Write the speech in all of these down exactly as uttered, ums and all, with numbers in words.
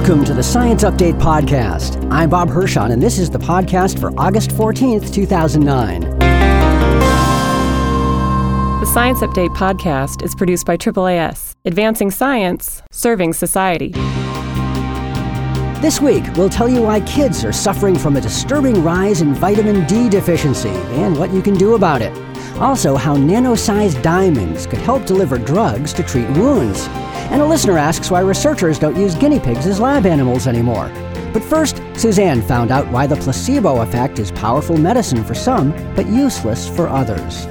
Welcome to the Science Update Podcast. I'm Bob Hirschon, and this is the podcast for August fourteenth, two thousand nine. The Science Update Podcast is produced by triple A S, advancing science, serving society. This week, we'll tell you why kids are suffering from a disturbing rise in vitamin D deficiency and what you can do about it. Also, how nano-sized diamonds could help deliver drugs to treat wounds. And a listener asks why researchers don't use guinea pigs as lab animals anymore. But first, Suzanne found out why the placebo effect is powerful medicine for some, but useless for others.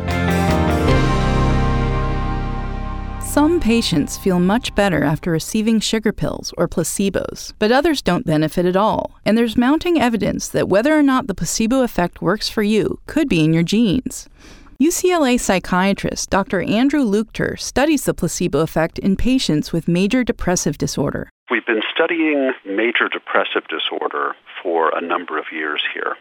Some patients feel much better after receiving sugar pills or placebos, but others don't benefit at all. And there's mounting evidence that whether or not the placebo effect works for you could be in your genes. U C L A psychiatrist Doctor Andrew Luchter studies the placebo effect in patients with major depressive disorder. We've been studying major depressive disorder for a number of years here.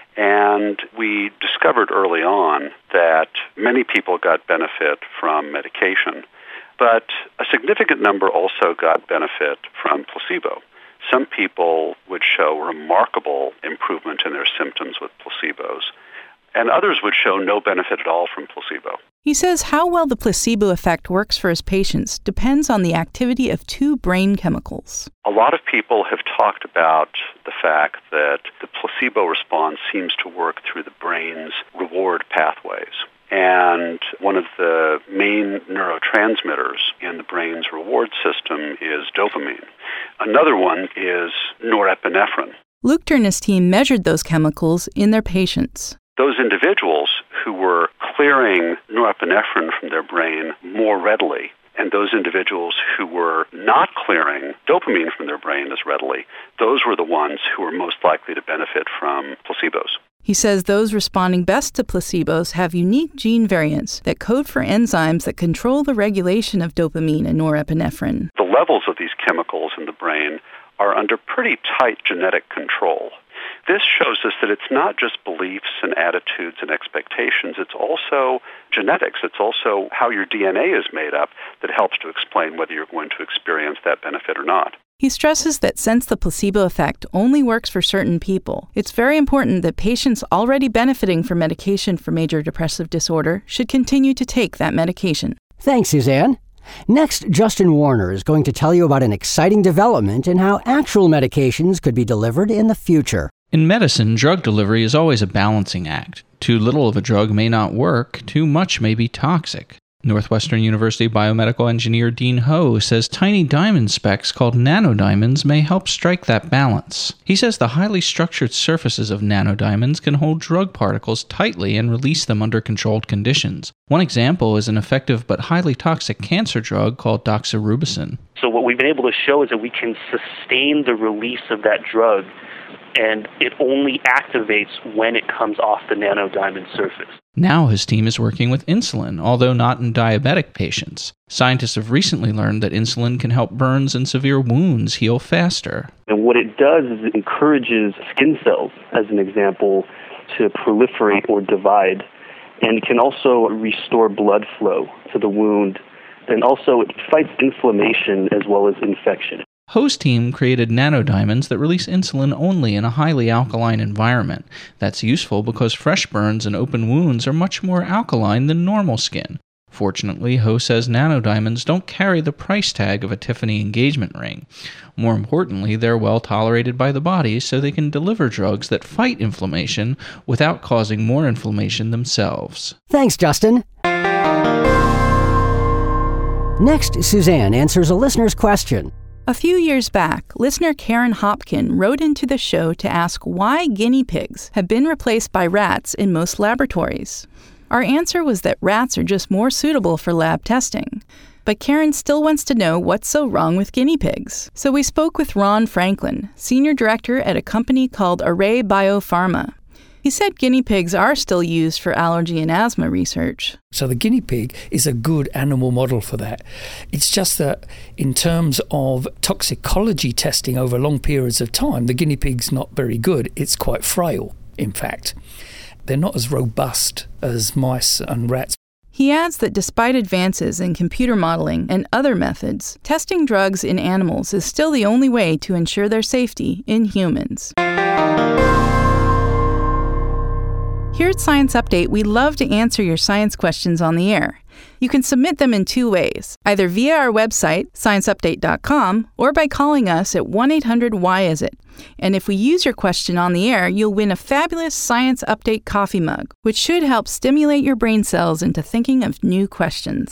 And we discovered early on that many people got benefit from medication, but a significant number also got benefit from placebo. Some people would show remarkable improvement in their symptoms with placebos, and others would show no benefit at all from placebo. He says how well the placebo effect works for his patients depends on the activity of two brain chemicals. A lot of people have talked about the fact that the placebo response seems to work through the brain's reward pathways. And one of the main neurotransmitters in the brain's reward system is dopamine. Another one is norepinephrine. Luchter and his team measured those chemicals in their patients. Those individuals who were clearing norepinephrine from their brain more readily, and those individuals who were not clearing dopamine from their brain as readily, those were the ones who were most likely to benefit from placebos. He says those responding best to placebos have unique gene variants that code for enzymes that control the regulation of dopamine and norepinephrine. The levels of these chemicals in the brain are under pretty tight genetic control. This shows us that it's not just beliefs and attitudes and expectations, it's also genetics, it's also how your D N A is made up that helps to explain whether you're going to experience that benefit or not. He stresses that since the placebo effect only works for certain people, it's very important that patients already benefiting from medication for major depressive disorder should continue to take that medication. Thanks, Suzanne. Next, Justin Warner is going to tell you about an exciting development in how actual medications could be delivered in the future. In medicine, drug delivery is always a balancing act. Too little of a drug may not work, too much may be toxic. Northwestern University biomedical engineer Dean Ho says tiny diamond specks called nanodiamonds may help strike that balance. He says the highly structured surfaces of nanodiamonds can hold drug particles tightly and release them under controlled conditions. One example is an effective but highly toxic cancer drug called doxorubicin. So what we've been able to show is that we can sustain the release of that drug, and it only activates when it comes off the nanodiamond surface. Now his team is working with insulin, although not in diabetic patients. Scientists have recently learned that insulin can help burns and severe wounds heal faster. And what it does is it encourages skin cells, as an example, to proliferate or divide, and it can also restore blood flow to the wound, and also it fights inflammation as well as infection. Ho's team created nanodiamonds that release insulin only in a highly alkaline environment. That's useful because fresh burns and open wounds are much more alkaline than normal skin. Fortunately, Ho says nanodiamonds don't carry the price tag of a Tiffany engagement ring. More importantly, they're well tolerated by the body, so they can deliver drugs that fight inflammation without causing more inflammation themselves. Thanks, Justin. Next, Suzanne answers a listener's question. A few years back, listener Karen Hopkin wrote into the show to ask why guinea pigs have been replaced by rats in most laboratories. Our answer was that rats are just more suitable for lab testing. But Karen still wants to know what's so wrong with guinea pigs. So we spoke with Ron Franklin, senior director at a company called Array Biopharma. He said guinea pigs are still used for allergy and asthma research. So the guinea pig is a good animal model for that. It's just that in terms of toxicology testing over long periods of time, the guinea pig's not very good. It's quite frail, in fact. They're not as robust as mice and rats. He adds that despite advances in computer modeling and other methods, testing drugs in animals is still the only way to ensure their safety in humans. Here at Science Update, we love to answer your science questions on the air. You can submit them in two ways, either via our website, science update dot com, or by calling us at one eight hundred why is it. And if we use your question on the air, you'll win a fabulous Science Update coffee mug, which should help stimulate your brain cells into thinking of new questions.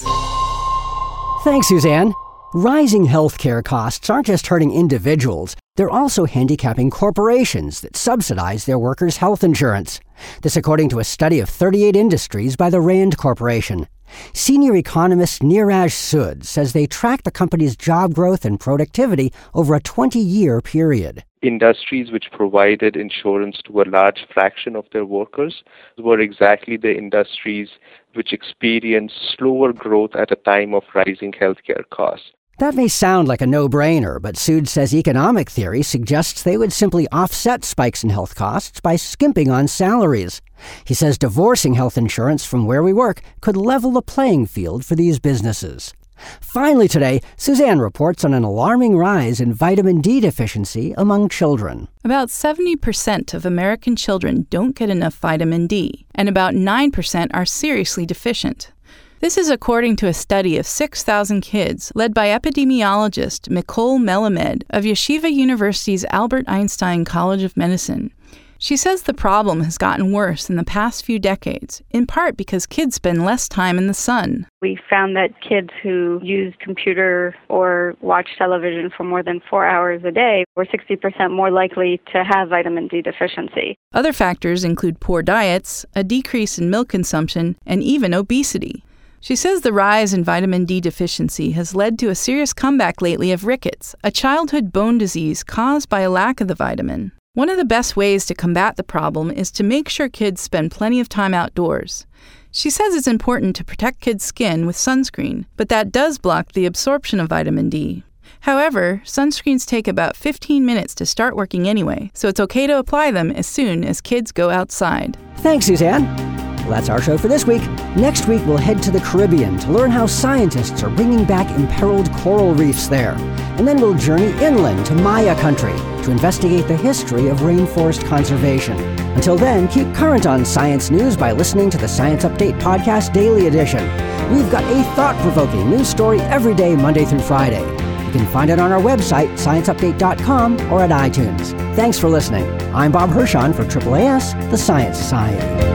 Thanks, Suzanne. Rising healthcare costs aren't just hurting individuals, they're also handicapping corporations that subsidize their workers' health insurance. This according to a study of thirty-eight industries by the Rand Corporation. Senior economist Neeraj Sood says they track the company's job growth and productivity over a twenty-year period. Industries which provided insurance to a large fraction of their workers were exactly the industries which experienced slower growth at a time of rising healthcare costs. That may sound like a no-brainer, but Sood says economic theory suggests they would simply offset spikes in health costs by skimping on salaries. He says divorcing health insurance from where we work could level the playing field for these businesses. Finally today, Suzanne reports on an alarming rise in vitamin D deficiency among children. About seventy percent of American children don't get enough vitamin D, and about nine percent are seriously deficient. This is according to a study of six thousand kids led by epidemiologist Micol Melamed of Yeshiva University's Albert Einstein College of Medicine. She says the problem has gotten worse in the past few decades, in part because kids spend less time in the sun. We found that kids who use computer or watch television for more than four hours a day were sixty percent more likely to have vitamin D deficiency. Other factors include poor diets, a decrease in milk consumption, and even obesity. She says the rise in vitamin D deficiency has led to a serious comeback lately of rickets, a childhood bone disease caused by a lack of the vitamin. One of the best ways to combat the problem is to make sure kids spend plenty of time outdoors. She says it's important to protect kids' skin with sunscreen, but that does block the absorption of vitamin D. However, sunscreens take about fifteen minutes to start working anyway, so it's okay to apply them as soon as kids go outside. Thanks, Suzanne. Well, that's our show for this week. Next week, we'll head to the Caribbean to learn how scientists are bringing back imperiled coral reefs there. And then we'll journey inland to Maya country to investigate the history of rainforest conservation. Until then, keep current on science news by listening to the Science Update Podcast Daily Edition. We've got a thought-provoking news story every day, Monday through Friday. You can find it on our website, science update dot com, or at iTunes. Thanks for listening. I'm Bob Hirschon for Triple A S, the Science Society.